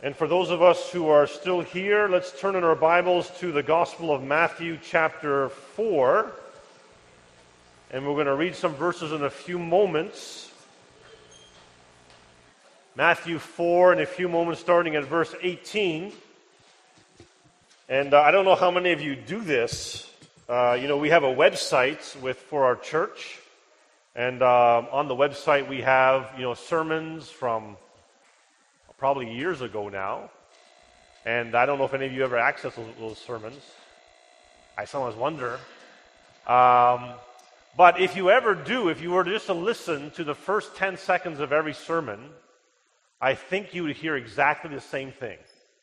And for those of us who are still here, let's turn in our Bibles to the Gospel of Matthew chapter 4. And we're going to read some verses in a few moments. Matthew 4 in a few moments, starting at verse 18. And I don't know how many of you do this. We have a website for our church. And on the website we have, sermons from probably years ago now. And I don't know if any of you ever access those sermons. I sometimes wonder. But if you ever do, if you were just to listen to the first 10 seconds of every sermon, I think you would hear exactly the same thing.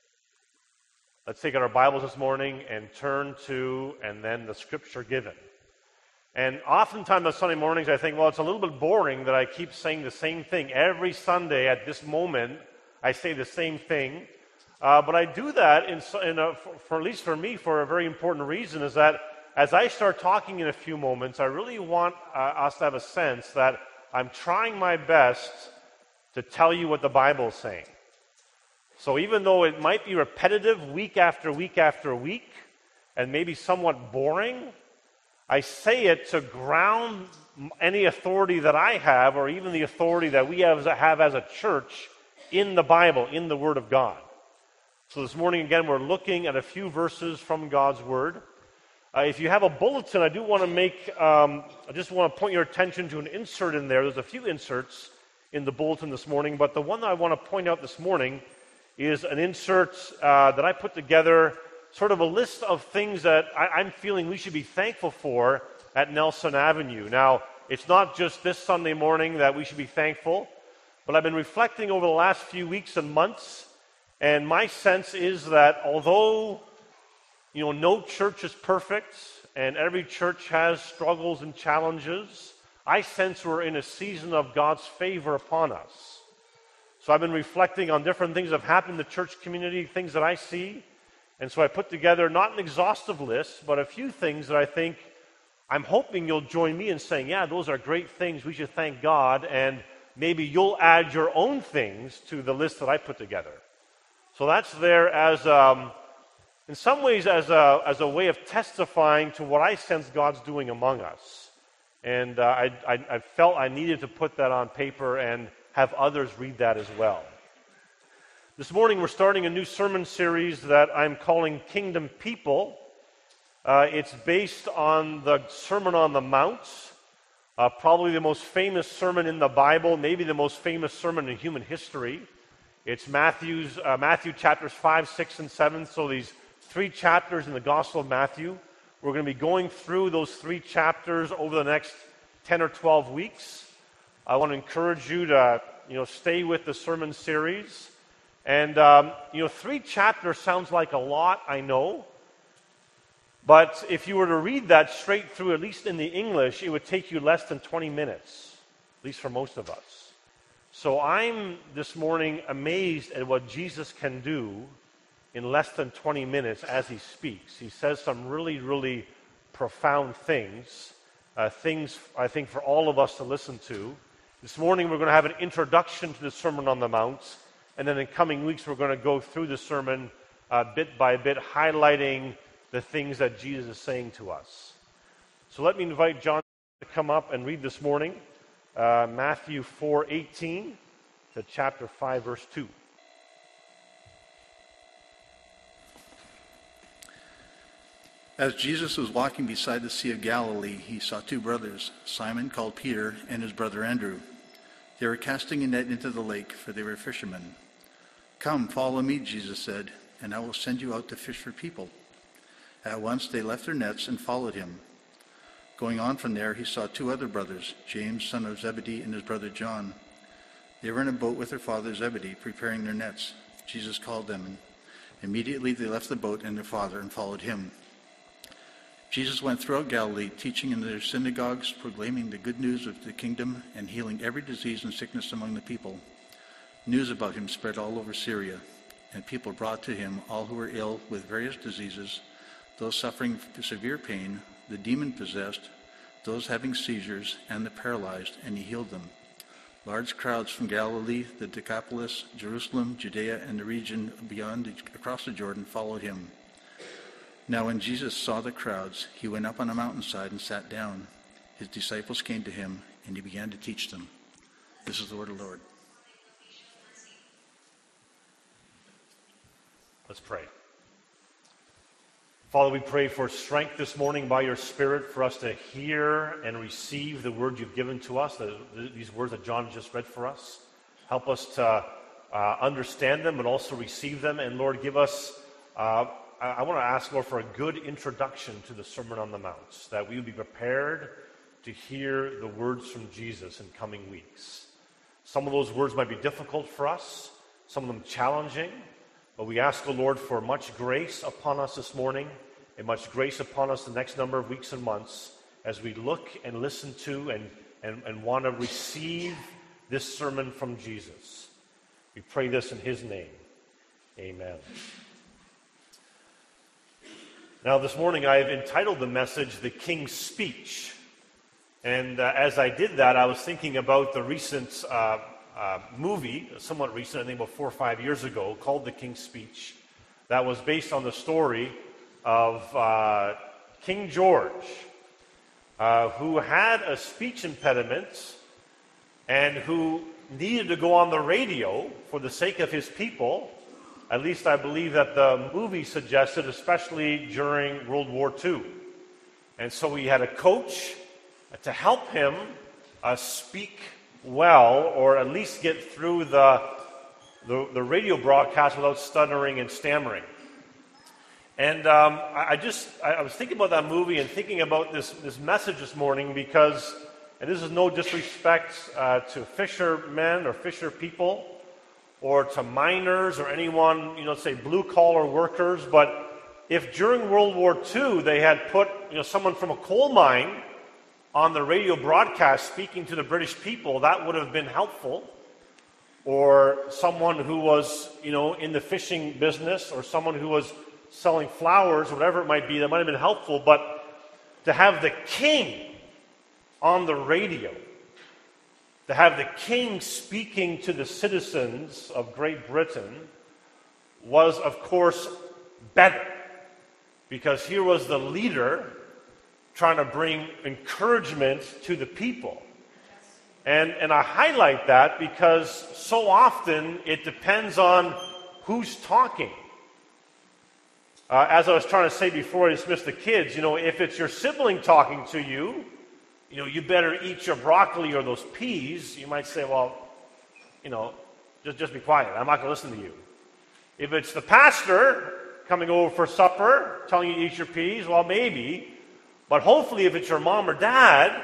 Let's take out our Bibles this morning and turn to, and then the scripture given. And oftentimes on Sunday mornings I think, well, it's a little bit boring that I keep saying the same thing. Every Sunday at this moment, I say the same thing. But I do that, for at least for me, for a very important reason, is that as I start talking in a few moments, I really want us to have a sense that I'm trying my best to tell you what the Bible is saying. So even though it might be repetitive week after week after week, and maybe somewhat boring, I say it to ground any authority that I have, or even the authority that we have as a church, in the Bible, in the Word of God. So this morning, again, we're looking at a few verses from God's Word. If you have a bulletin, I just want to point your attention to an insert in there. There's a few inserts in the bulletin this morning, but the one that I want to point out this morning is an insert that I put together, sort of a list of things that I'm feeling we should be thankful for at Nelson Avenue. Now, it's not just this Sunday morning that we should be thankful, but I've been reflecting over the last few weeks and months, and my sense is that although, no church is perfect, and every church has struggles and challenges, I sense we're in a season of God's favor upon us. So I've been reflecting on different things that have happened in the church community, things that I see, and so I put together not an exhaustive list, but a few things that I'm hoping you'll join me in saying, yeah, those are great things, we should thank God, and maybe you'll add your own things to the list that I put together. So that's there as, in some ways, as a way of testifying to what I sense God's doing among us. And I felt I needed to put that on paper and have others read that as well. This morning we're starting a new sermon series that I'm calling Kingdom People. It's based on the Sermon on the Mount. Probably the most famous sermon in the Bible, maybe the most famous sermon in human history. It's Matthew chapters 5, 6, and 7, so these 3 chapters in the Gospel of Matthew. We're going to be going through those 3 chapters over the next 10 or 12 weeks. I want to encourage you to, stay with the sermon series. And, 3 chapters sounds like a lot, I know. But if you were to read that straight through, at least in the English, it would take you less than 20 minutes, at least for most of us. So I'm, this morning, amazed at what Jesus can do in less than 20 minutes as he speaks. He says some really, really profound things, things I think for all of us to listen to. This morning we're going to have an introduction to the Sermon on the Mount, and then in coming weeks we're going to go through the sermon bit by bit, highlighting the things that Jesus is saying to us. So let me invite John to come up and read this morning, Matthew 4:18 to chapter 5, verse 2. As Jesus was walking beside the Sea of Galilee, he saw 2 brothers, Simon called Peter and his brother Andrew. They were casting a net into the lake, for they were fishermen. "Come, follow me," Jesus said, "and I will send you out to fish for people." At once they left their nets and followed him. Going on from there, he saw 2 other brothers, James, son of Zebedee, and his brother John. They were in a boat with their father Zebedee, preparing their nets. Jesus called them, and immediately they left the boat and their father and followed him. Jesus went throughout Galilee, teaching in their synagogues, proclaiming the good news of the kingdom, and healing every disease and sickness among the people. News about him spread all over Syria, and people brought to him all who were ill with various diseases, those suffering severe pain, the demon-possessed, those having seizures, and the paralyzed, and he healed them. Large crowds from Galilee, the Decapolis, Jerusalem, Judea, and the region beyond across the Jordan followed him. Now when Jesus saw the crowds, he went up on a mountainside and sat down. His disciples came to him, and he began to teach them. This is the word of the Lord. Let's pray. Father, we pray for strength this morning by your Spirit for us to hear and receive the word you've given to us, these words that John just read for us. Help us to understand them, but also receive them. And Lord, give us, I want to ask, Lord, for a good introduction to the Sermon on the Mount, that we would be prepared to hear the words from Jesus in coming weeks. Some of those words might be difficult for us, some of them challenging. But we ask the Lord for much grace upon us this morning and much grace upon us the next number of weeks and months as we look and listen to and want to receive this sermon from Jesus. We pray this in his name. Amen. Now this morning I've entitled the message, The King's Speech. And as I did that, I was thinking about the recent movie, somewhat recent, I think about 4 or 5 years ago, called The King's Speech, that was based on the story of King George, who had a speech impediment and who needed to go on the radio for the sake of his people. At least I believe that the movie suggested, especially during World War II. And so he had a coach to help him speak well, or at least get through the radio broadcast without stuttering and stammering. And I was thinking about that movie and thinking about this message this morning because, and this is no disrespect to fishermen or fisher people or to miners or anyone, say blue-collar workers, but if during World War II they had put someone from a coal mine on the radio broadcast speaking to the British people, that would have been helpful. Or someone who was, in the fishing business, or someone who was selling flowers, whatever it might be, that might have been helpful. But to have the king on the radio, to have the king speaking to the citizens of Great Britain was, of course, better. Because here was the leader trying to bring encouragement to the people. And I highlight that because so often it depends on who's talking. As I was trying to say before I dismissed the kids, if it's your sibling talking to you, you better eat your broccoli or those peas. You might say, well, just be quiet. I'm not going to listen to you. If it's the pastor coming over for supper, telling you to eat your peas, well, maybe. But hopefully if it's your mom or dad,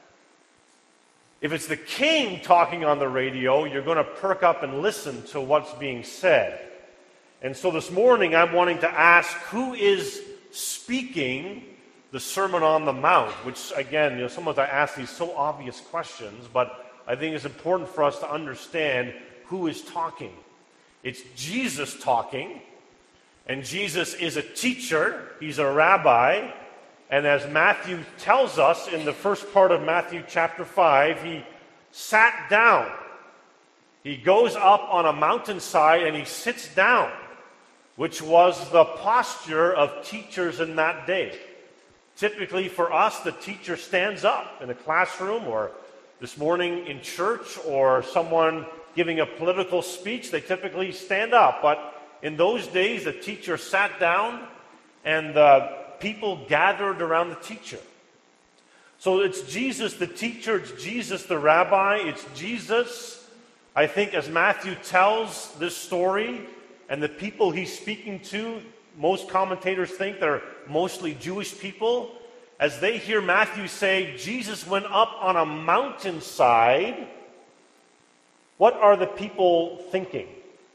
if it's the king talking on the radio, you're going to perk up and listen to what's being said. And so this morning I'm wanting to ask, who is speaking the Sermon on the Mount? Which again, sometimes I ask these so obvious questions, but I think it's important for us to understand who is talking. It's Jesus talking, and Jesus is a teacher, he's a rabbi. And as Matthew tells us in the first part of Matthew chapter 5, he sat down. He goes up on a mountainside and he sits down, which was the posture of teachers in that day. Typically for us, the teacher stands up in a classroom, or this morning in church, or someone giving a political speech, they typically stand up. But in those days, the teacher sat down and people gathered around the teacher. So it's Jesus the teacher, it's Jesus the rabbi, it's Jesus, I think, as Matthew tells this story, and the people he's speaking to, most commentators think they're mostly Jewish people. As they hear Matthew say, Jesus went up on a mountainside, what are the people thinking?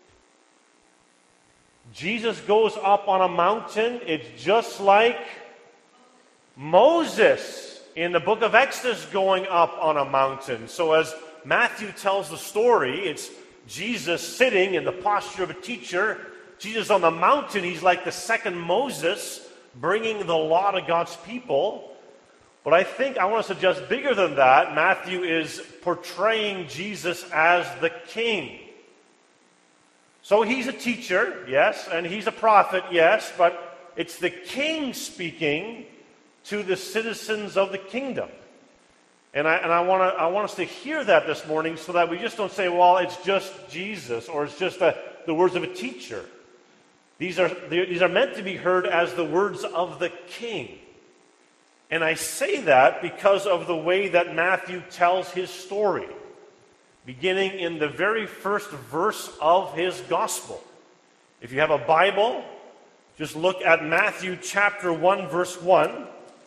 Jesus goes up on a mountain. It's just like Moses in the book of Exodus going up on a mountain. So as Matthew tells the story, it's Jesus sitting in the posture of a teacher. Jesus on the mountain, he's like the second Moses, bringing the law to God's people. But I think I want to suggest bigger than that, Matthew is portraying Jesus as the king. So he's a teacher, yes, and he's a prophet, yes, but it's the king speaking to the citizens of the kingdom. And I want us to hear that this morning so that we just don't say, well, it's just Jesus or it's just the words of a teacher. These are meant to be heard as the words of the king. And I say that because of the way that Matthew tells his story, beginning in the very first verse of his gospel. If you have a Bible, just look at Matthew chapter 1, verse 1.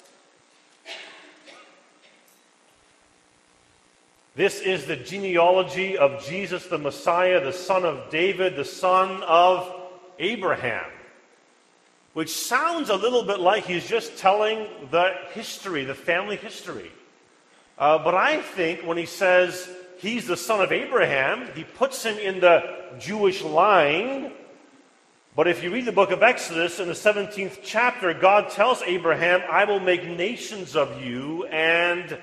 This is the genealogy of Jesus the Messiah, the son of David, the son of Abraham. Which sounds a little bit like he's just telling the history, the family history. But I think when he says he's the son of Abraham, he puts him in the Jewish line. But if you read the book of Exodus in the 17th chapter, God tells Abraham, I will make nations of you, and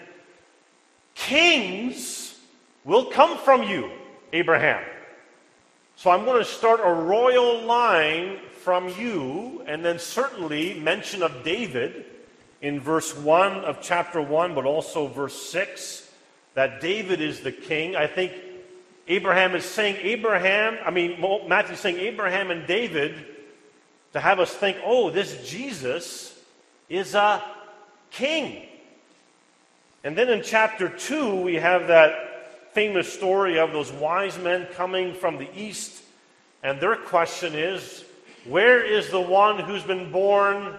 kings will come from you, Abraham. So I'm going to start a royal line from you, and then certainly mention of David in verse 1 of chapter 1, but also verse 6, that David is the king. I think Matthew's saying Abraham and David to have us think, oh, this Jesus is a king. And then in chapter 2, we have that famous story of those wise men coming from the east, and their question is, where is the one who's been born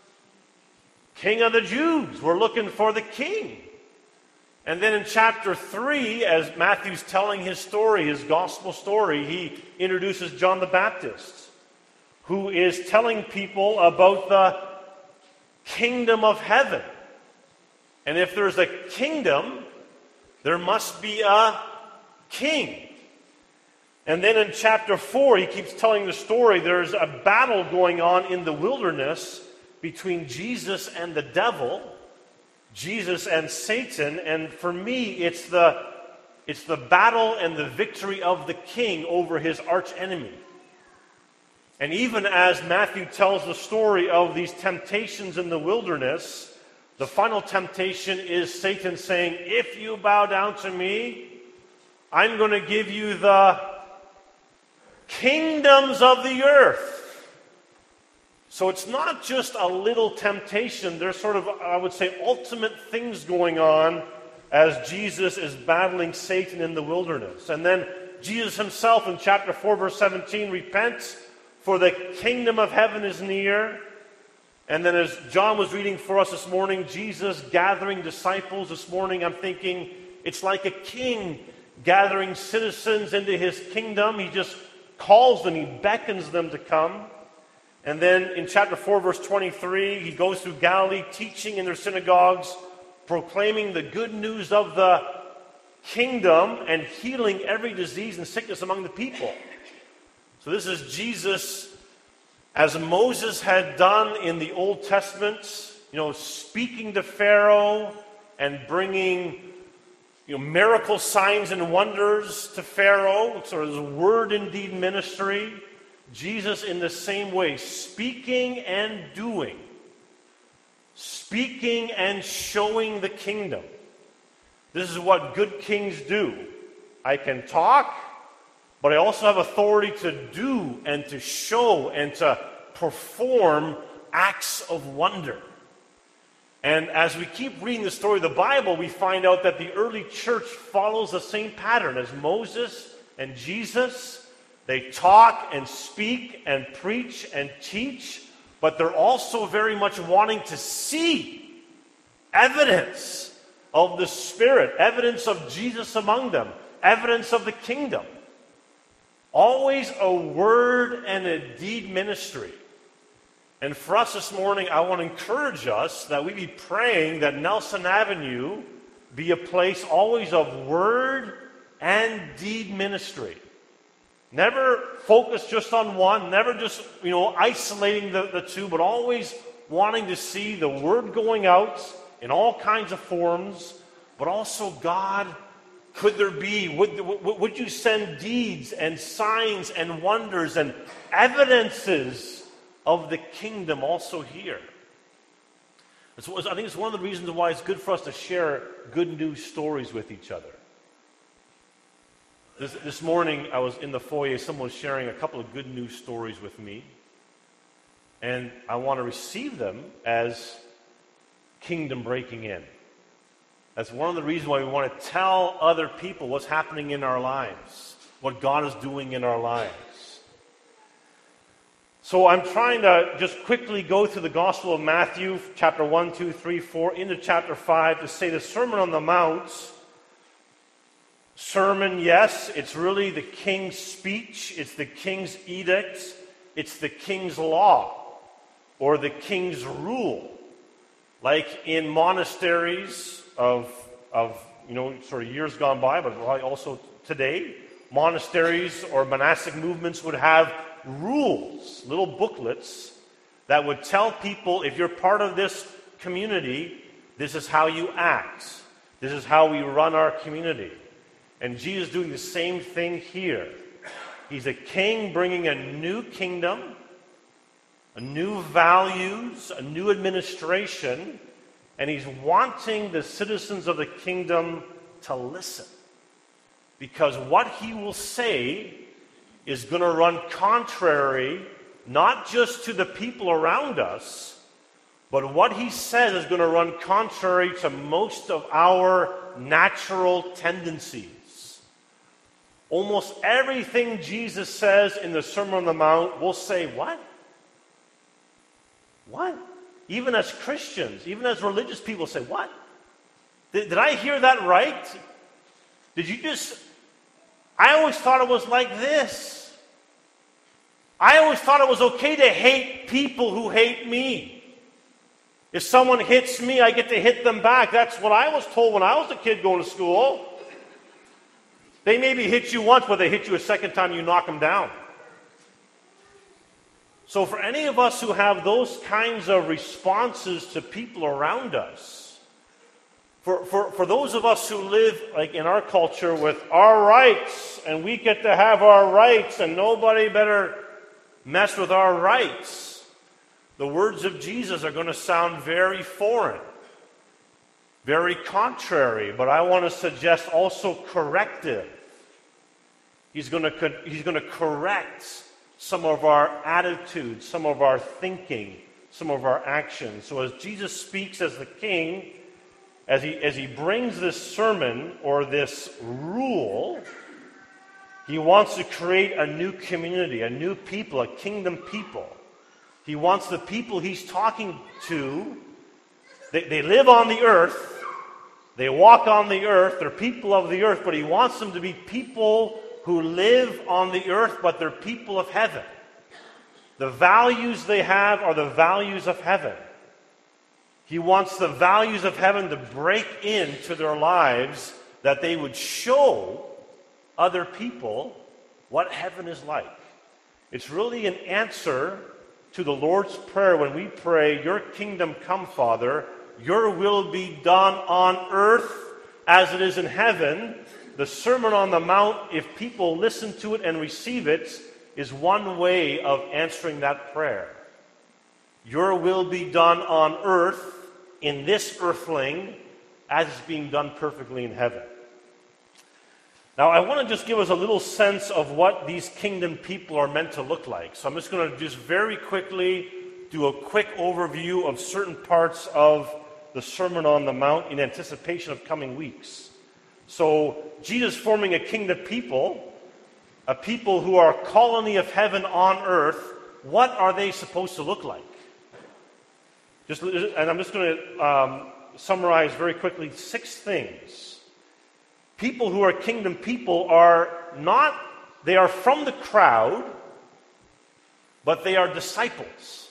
King of the Jews? We're looking for the king. And then in chapter 3, as Matthew's telling his story, his gospel story, he introduces John the Baptist, who is telling people about the kingdom of heaven. And if there's a kingdom, there must be a king. And then in chapter 4, he keeps telling the story. There's a battle going on in the wilderness between Jesus and the devil, Jesus and Satan. And for me, it's the battle and the victory of the king over his archenemy. And even as Matthew tells the story of these temptations in the wilderness, the final temptation is Satan saying, if you bow down to me, I'm going to give you the kingdoms of the earth. So it's not just a little temptation. There's sort of, I would say, ultimate things going on as Jesus is battling Satan in the wilderness. And then Jesus himself in chapter 4, verse 17, repents, for the kingdom of heaven is near. And then as John was reading for us this morning, Jesus gathering disciples this morning, I'm thinking it's like a king gathering citizens into his kingdom. He just calls them, he beckons them to come. And then in chapter 4, verse 23, he goes through Galilee, teaching in their synagogues, proclaiming the good news of the kingdom and healing every disease and sickness among the people. So this is Jesus, as Moses had done in the Old Testament, speaking to Pharaoh and bringing miracle signs and wonders to Pharaoh, sort of his word and deed ministry. Jesus in the same way, speaking and doing, speaking and showing the kingdom. This is what good kings do. I can talk, but I also have authority to do and to show and to perform acts of wonder. And as we keep reading the story of the Bible, we find out that the early church follows the same pattern as Moses and Jesus. They talk and speak and preach and teach, but they're also very much wanting to see evidence of the Spirit, evidence of Jesus among them, evidence of the kingdom. Always a word and a deed ministry. And for us this morning, I want to encourage us that we be praying that Nelson Avenue be a place always of word and deed ministry. Never focus just on one, never just, isolating the two, but always wanting to see the word going out in all kinds of forms, but also, God, could there be, would you send deeds and signs and wonders and evidences of the kingdom also here? I think it's one of the reasons why it's good for us to share good news stories with each other. This morning, I was in the foyer, someone was sharing a couple of good news stories with me, and I want to receive them as kingdom breaking in. That's one of the reasons why we want to tell other people what's happening in our lives, what God is doing in our lives. So I'm trying to just quickly go through the Gospel of Matthew, chapter 1, 2, 3, 4, into chapter 5 to say the Sermon on the Mount. Sermon, yes, it's really the king's speech, it's the king's edict, it's the king's law, or the king's rule. Like in monasteries of sort of years gone by, but also today, monasteries or monastic movements would have rules, little booklets that would tell people, if you're part of this community, this is how you act. This is how we run our community. And Jesus is doing the same thing here. He's a king bringing a new kingdom, a new values, a new administration, and he's wanting the citizens of the kingdom to listen. Because what he will say is going to run contrary, not just to the people around us, but what he says is going to run contrary to most of our natural tendencies. Almost everything Jesus says in the Sermon on the Mount, we'll say, what? What? Even as Christians, even as religious people say, what? Did I hear that right? Did you just... I always thought it was like this. I always thought it was okay to hate people who hate me. If someone hits me, I get to hit them back. That's what I was told when I was a kid going to school. They maybe hit you once, but they hit you a second time, you knock them down. So for any of us who have those kinds of responses to people around us, for those of us who live like in our culture with our rights, and we get to have our rights, and nobody better mess with our rights, the words of Jesus are going to sound very foreign, very contrary, but I want to suggest also corrective. He's going to correct some of our attitudes, some of our thinking, some of our actions. So as Jesus speaks as the king, as he brings this sermon or this rule, he wants to create a new community, a new people, a kingdom people. He wants the people he's talking to, they live on the earth, they walk on the earth, they're people of the earth, but he wants them to be people who live on the earth, but they're people of heaven. The values they have are the values of heaven. He wants the values of heaven to break into their lives, that they would show other people what heaven is like. It's really an answer to the Lord's Prayer when we pray, "Your kingdom come, Father, your will be done on earth as it is in heaven." The Sermon on the Mount, if people listen to it and receive it, is one way of answering that prayer. Your will be done on earth, in this earthling, as it's being done perfectly in heaven. Now, I want to just give us a little sense of what these kingdom people are meant to look like. So I'm just going to just very quickly do a quick overview of certain parts of the Sermon on the Mount in anticipation of coming weeks. So Jesus forming a kingdom people, a people who are a colony of heaven on earth, what are they supposed to look like? And I'm just going to summarize very quickly 6 things. People who are kingdom people they are from the crowd, but they are disciples.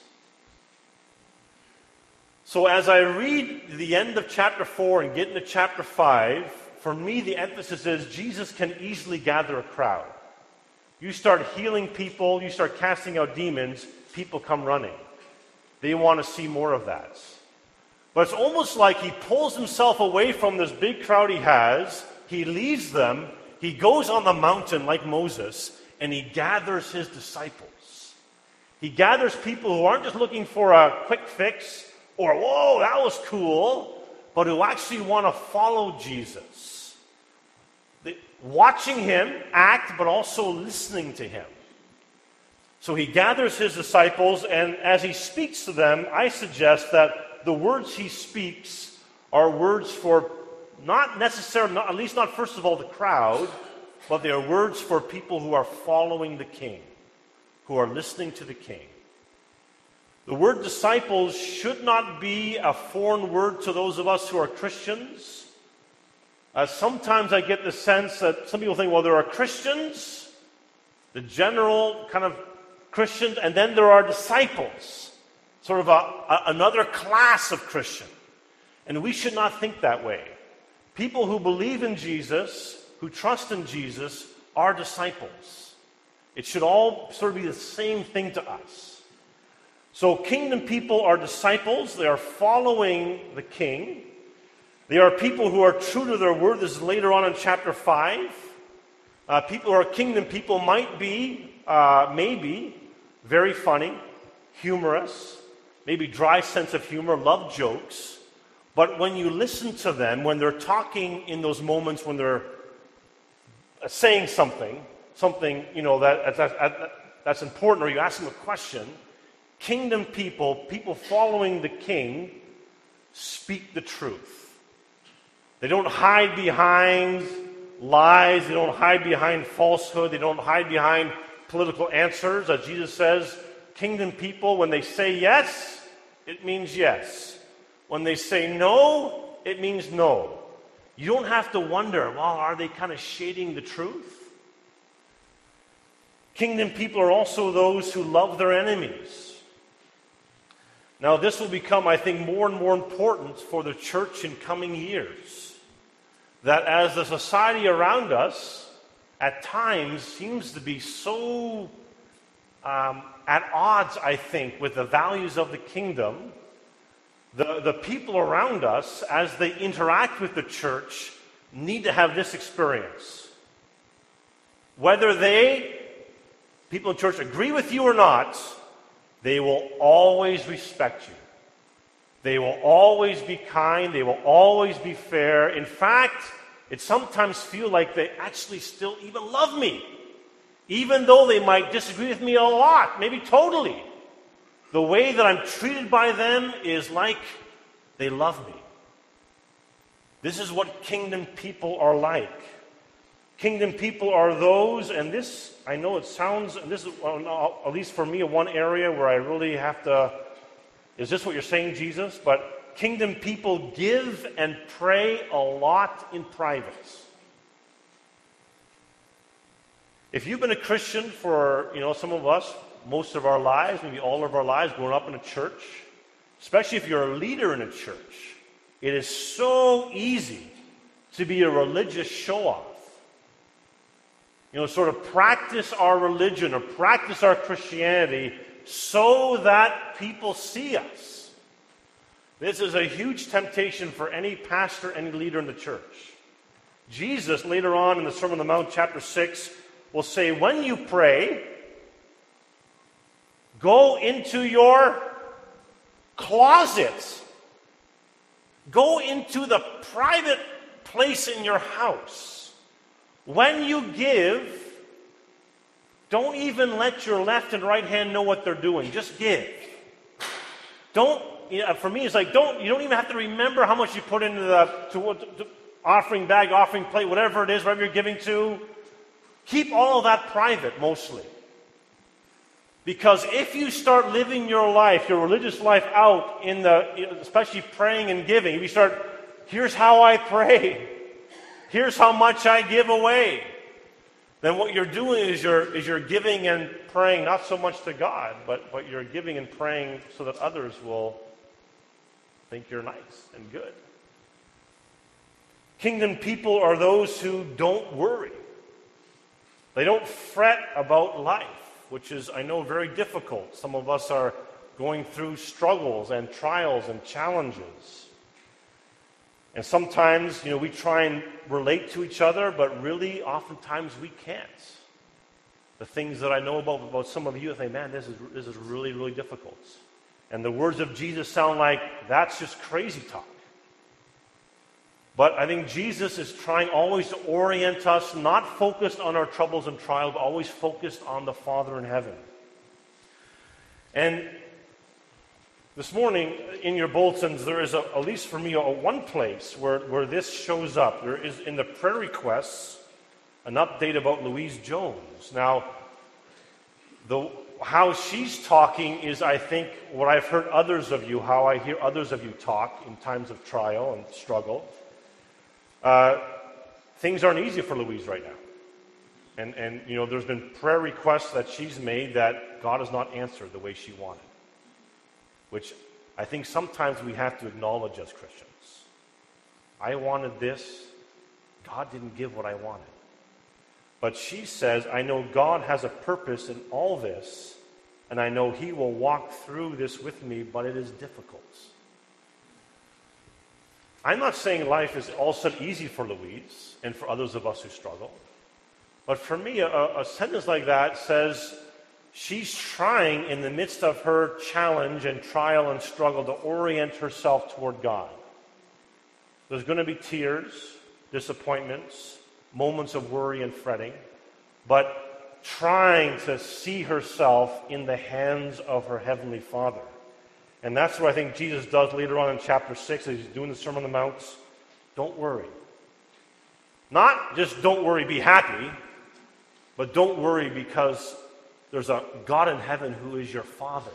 So as I read the end of chapter 4 and get into chapter 5, for me the emphasis is Jesus can easily gather a crowd. You start healing people, you start casting out demons, people come running. They want to see more of that. But it's almost like he pulls himself away from this big crowd he has, he leaves them, he goes on the mountain like Moses, and he gathers his disciples. He gathers people who aren't just looking for a quick fix or, whoa, that was cool, but who actually want to follow Jesus. Watching him act, but also listening to him. So he gathers his disciples, and as he speaks to them, I suggest that the words he speaks are words for not necessarily, at least not first of all the crowd, but they are words for people who are following the King, who are listening to the King. The word disciples should not be a foreign word to those of us who are Christians. Sometimes I get the sense that some people think, well, there are Christians, the general kind of Christians, and then there are disciples, sort of another class of Christian. And we should not think that way. People who believe in Jesus, who trust in Jesus, are disciples. It should all sort of be the same thing to us. So kingdom people are disciples. They are following the King. They are people who are true to their word. This is later on in chapter 5. People who are kingdom people might be, maybe, very funny, humorous, maybe dry sense of humor, love jokes. But when you listen to them, when they're talking in those moments when they're saying something, that's important, or you ask them a question, kingdom people, people following the King, speak the truth. They don't hide behind lies. They don't hide behind falsehood. They don't hide behind political answers. As Jesus says, kingdom people, when they say yes, it means yes. When they say no, it means no. You don't have to wonder, well, are they kind of shading the truth? Kingdom people are also those who love their enemies. Now, this will become, I think, more and more important for the church in coming years. That as the society around us, at times, seems to be so at odds, I think, with the values of the kingdom, the people around us, as they interact with the church, need to have this experience. Whether people in church agree with you or not, they will always respect you. They will always be kind. They will always be fair. In fact, it sometimes feels like they actually still even love me, even though they might disagree with me a lot, maybe totally. The way that I'm treated by them is like they love me. This is what kingdom people are like. Kingdom people are those, and this, I know it sounds, this is, at least for me, one area where I really have to, is this what you're saying, Jesus? But kingdom people give and pray a lot in private. If you've been a Christian for, some of us, most of our lives, maybe all of our lives, growing up in a church, especially if you're a leader in a church, it is so easy to be a religious show-off. Sort of practice our religion or practice our Christianity so that people see us. This is a huge temptation for any pastor, any leader in the church. Jesus, later on in the Sermon on the Mount, chapter 6, will say, when you pray, go into your closet. Go into the private place in your house. When you give, don't even let your left and right hand know what they're doing. Just give. For me, it's like, you don't even have to remember how much you put into the offering bag, offering plate, whatever it is, whatever you're giving to. Keep all of that private, mostly. Because if you start living your life, your religious life out, especially praying and giving, if you start, here's how I pray, here's how much I give away, then what you're doing is you're giving and praying not so much to God, but you're giving and praying so that others will think you're nice and good. Kingdom people are those who don't worry. They don't fret about life, which is, I know, very difficult. Some of us are going through struggles and trials and challenges. And sometimes, we try and relate to each other, but really, oftentimes we can't. The things that I know about some of you, I think, man, this is really, really difficult. And the words of Jesus sound like, that's just crazy talk. But I think Jesus is trying always to orient us, not focused on our troubles and trials, but always focused on the Father in heaven. And this morning, in your bulletins, there is, at least for me, one place where this shows up. There is, in the prayer requests, an update about Louise Jones. Now, how she's talking is, I think, what I've heard others of you, how I hear others of you talk in times of trial and struggle. Things aren't easy for Louise right now. And there's been prayer requests that she's made that God has not answered the way she wanted, which I think sometimes we have to acknowledge as Christians. I wanted this. God didn't give what I wanted. But she says, I know God has a purpose in all this, and I know He will walk through this with me, but it is difficult. I'm not saying life is all of a sudden easy for Louise and for others of us who struggle. But for me, a sentence like that says she's trying in the midst of her challenge and trial and struggle to orient herself toward God. There's going to be tears, disappointments, moments of worry and fretting, but trying to see herself in the hands of her Heavenly Father. And that's what I think Jesus does later on in chapter 6 as He's doing the Sermon on the Mount. Don't worry. Not just don't worry, be happy, but don't worry because there's a God in heaven who is your Father.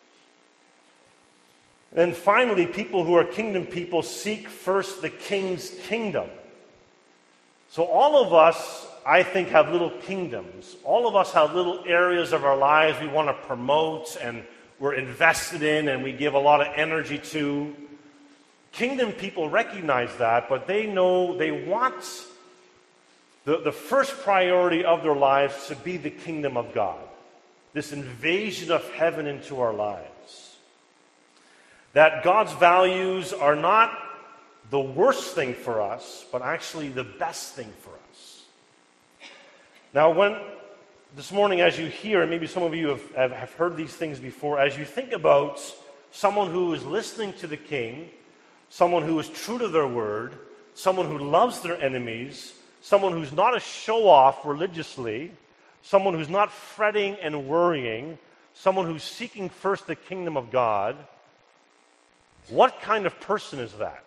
And finally, people who are kingdom people seek first the King's kingdom. So all of us, I think, have little kingdoms. All of us have little areas of our lives we want to promote and we're invested in and we give a lot of energy to. Kingdom people recognize that, but they know they want the first priority of their lives to be the kingdom of God. This invasion of heaven into our lives. That God's values are not the worst thing for us, but actually the best thing for us. Now, this morning, as you hear, and maybe some of you have heard these things before, as you think about someone who is listening to the King, someone who is true to their word, someone who loves their enemies, someone who's not a show-off religiously, someone who's not fretting and worrying, someone who's seeking first the kingdom of God, what kind of person is that?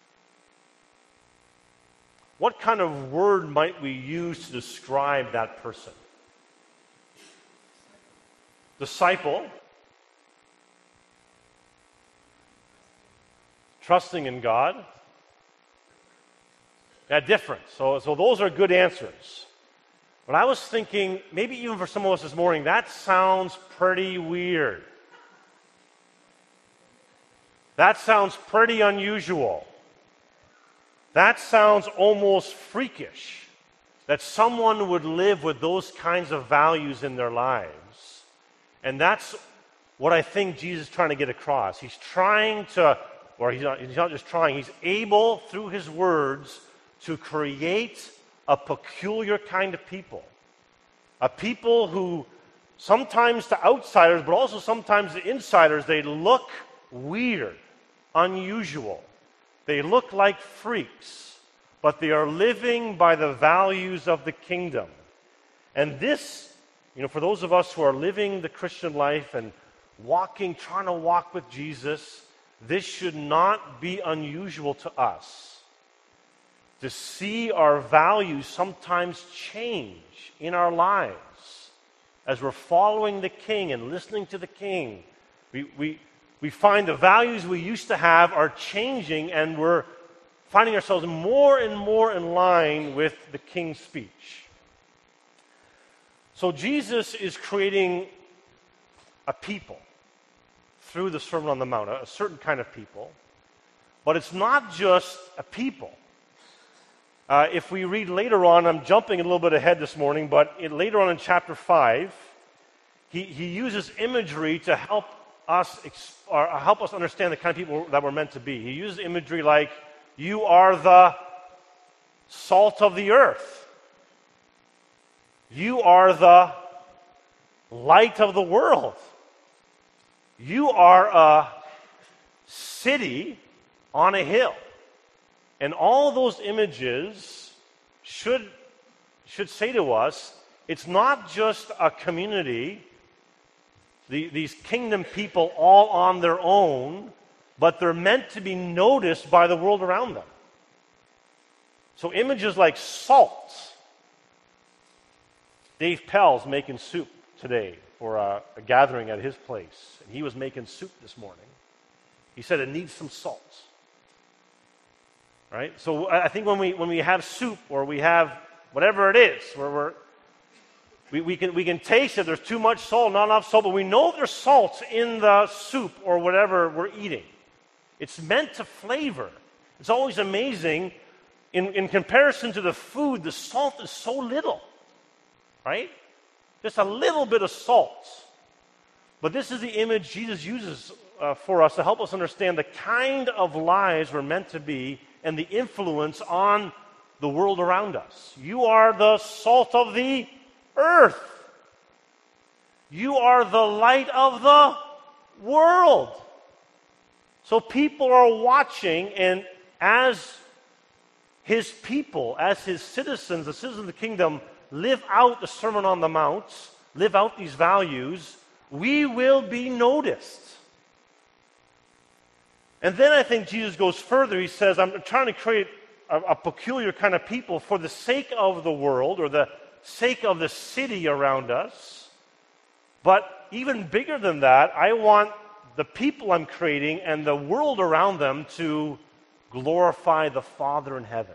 What kind of word might we use to describe that person? Disciple. Trusting in God. Yeah, different. So those are good answers. But I was thinking, maybe even for some of us this morning, that sounds pretty weird. That sounds pretty unusual. That sounds almost freakish, that someone would live with those kinds of values in their lives. And that's what I think Jesus is trying to get across. He's trying to, or he's not just trying, he's able, through his words, to create a peculiar kind of people. A people who, sometimes to outsiders, but also sometimes to insiders, they look weird, unusual. They look like freaks, but they are living by the values of the kingdom. And this, for those of us who are living the Christian life and trying to walk with Jesus, this should not be unusual to us. To see our values sometimes change in our lives as we're following the King and listening to the King. We find the values we used to have are changing, and we're finding ourselves more and more in line with the King's speech. So Jesus is creating a people through the Sermon on the Mount, a certain kind of people. But it's not just a people. If we read later on, I'm jumping a little bit ahead this morning, but later on in chapter 5, he uses imagery to help us understand the kind of people that we're meant to be. He uses imagery like, You are the salt of the earth. You are the light of the world. You are a city on a hill. And all those images should say to us, it's not just a community, these kingdom people all on their own, but they're meant to be noticed by the world around them. So images like salt. Dave Pell's making soup today for a gathering at his place. And he was making soup this morning. He said it needs some salt. Right? So I think when we have soup or we have whatever it is, where we can taste it, there's too much salt, not enough salt, but we know there's salt in the soup or whatever we're eating. It's meant to flavor. It's always amazing. In comparison to the food, the salt is so little. Right? Just a little bit of salt. But this is the image Jesus uses for us to help us understand the kind of lives we're meant to be and the influence on the world around us. You are the salt of the earth. You are the light of the world. So people are watching, and as his people, as his citizens, the citizens of the kingdom, live out the Sermon on the Mount, live out these values, we will be noticed. And then I think Jesus goes further. He says, I'm trying to create a peculiar kind of people for the sake of the world or the sake of the city around us. But even bigger than that, I want the people I'm creating and the world around them to glorify the Father in heaven.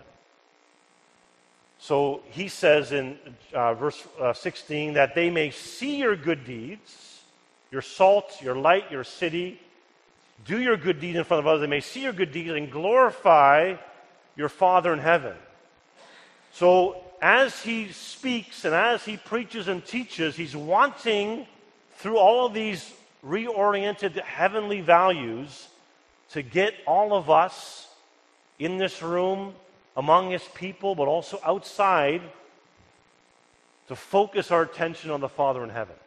So he says in verse 16 that they may see your good deeds, your salt, your light, your city. Do your good deeds in front of others. They may see your good deeds and glorify your Father in heaven. So as he speaks and as he preaches and teaches, he's wanting, through all of these reoriented heavenly values, to get all of us in this room, among his people, but also outside, to focus our attention on the Father in heaven.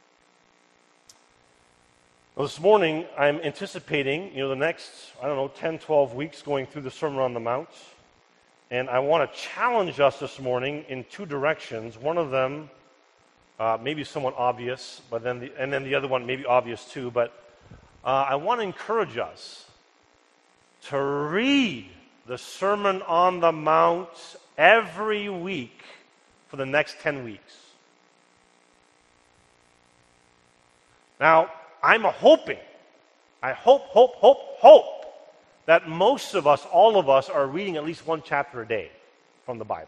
Well, this morning, I'm anticipating, the next, 10, 12 weeks going through the Sermon on the Mount. And I want to challenge us this morning in two directions. One of them maybe somewhat obvious, but then the other one may be obvious too. But I want to encourage us to read the Sermon on the Mount every week for the next 10 weeks. Now, I'm hoping, I hope that most of us, all of us, are reading at least one chapter a day from the Bible.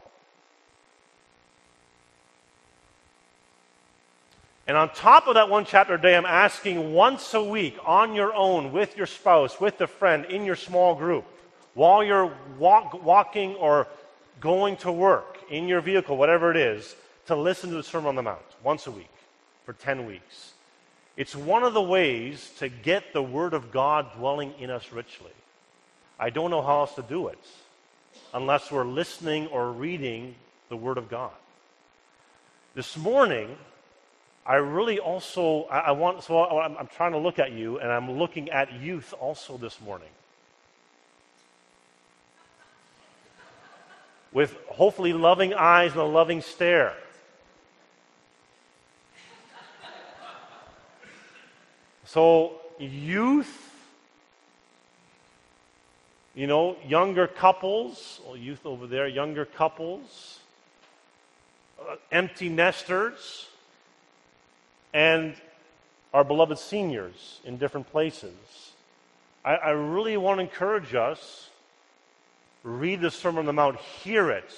And on top of that one chapter a day, I'm asking once a week, on your own, with your spouse, with a friend, in your small group, while you're walking or going to work, in your vehicle, whatever it is, to listen to the Sermon on the Mount once a week for 10 weeks. It's one of the ways to get the Word of God dwelling in us richly. I don't know how else to do it unless we're listening or reading the Word of God. This morning, I really also, I'm trying to look at you, and I'm looking at youth also this morning. With hopefully loving eyes and a loving stare. So, youth, younger couples, youth over there, younger couples, empty nesters, and our beloved seniors in different places. I really want to encourage us, read the Sermon on the Mount, hear it,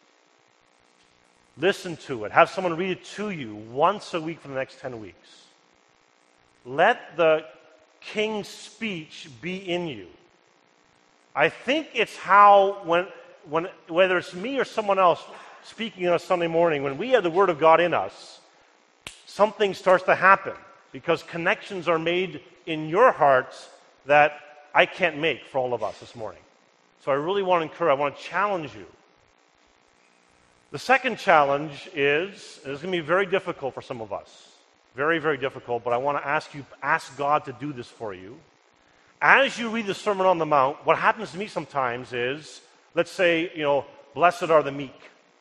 listen to it, have someone read it to you once a week for the next 10 weeks. Let the King's speech be in you. I think it's how, when whether it's me or someone else speaking on a Sunday morning, when we have the Word of God in us, something starts to happen because connections are made in your hearts that I can't make for all of us this morning. So I really want to encourage, I want to challenge you. The second challenge is, and it's going to be very difficult for some of us. Very, very difficult, but I want to ask God to do this for you. As you read the Sermon on the Mount, what happens to me sometimes is, let's say, blessed are the meek.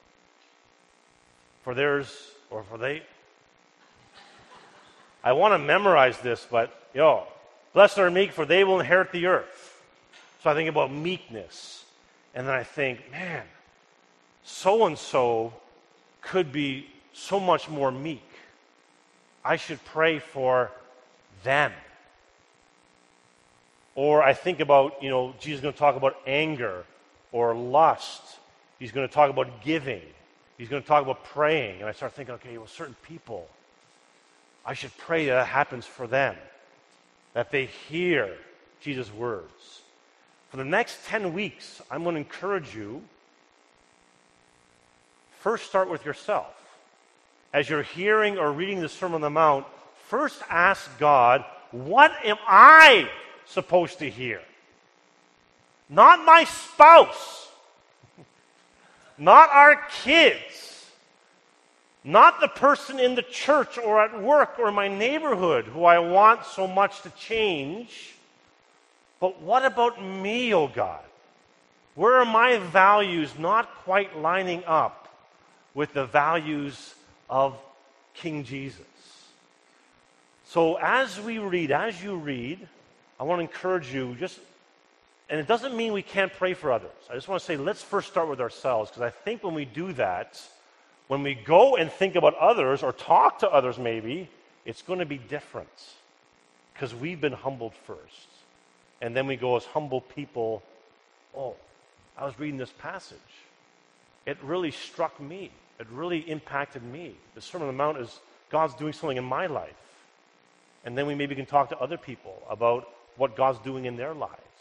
For they. I want to memorize this, but, blessed are the meek, for they will inherit the earth. So I think about meekness. And then I think, man, so-and-so could be so much more meek. I should pray for them. Or I think about, Jesus is going to talk about anger or lust. He's going to talk about giving. He's going to talk about praying. And I start thinking, okay, well, certain people, I should pray that happens for them, that they hear Jesus' words. For the next 10 weeks, I'm going to encourage you, first start with yourself. As you're hearing or reading the Sermon on the Mount, first ask God, what am I supposed to hear? Not my spouse, not our kids, not the person in the church or at work or my neighborhood who I want so much to change, but what about me, oh God? Where are my values not quite lining up with the values of King Jesus? So as you read, I want to encourage you, and it doesn't mean we can't pray for others. I just want to say, let's first start with ourselves, because I think when we do that, when we go and think about others or talk to others maybe, it's going to be different, because we've been humbled first. And then we go as humble people, I was reading this passage. It really struck me. It really impacted me. The Sermon on the Mount is God's doing something in my life. And then we maybe can talk to other people about what God's doing in their lives.